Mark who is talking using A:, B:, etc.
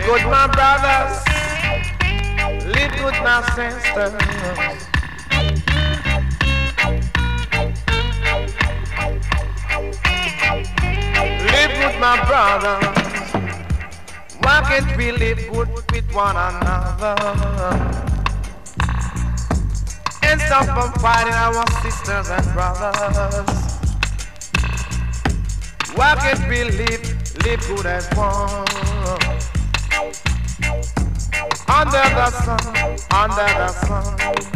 A: good, my brothers. Live good, my sisters. Live good, my brothers. Why can't we live good with one another? And stop from fighting our sisters and brothers. Why can't we live good as one? Under the sun, under the sun.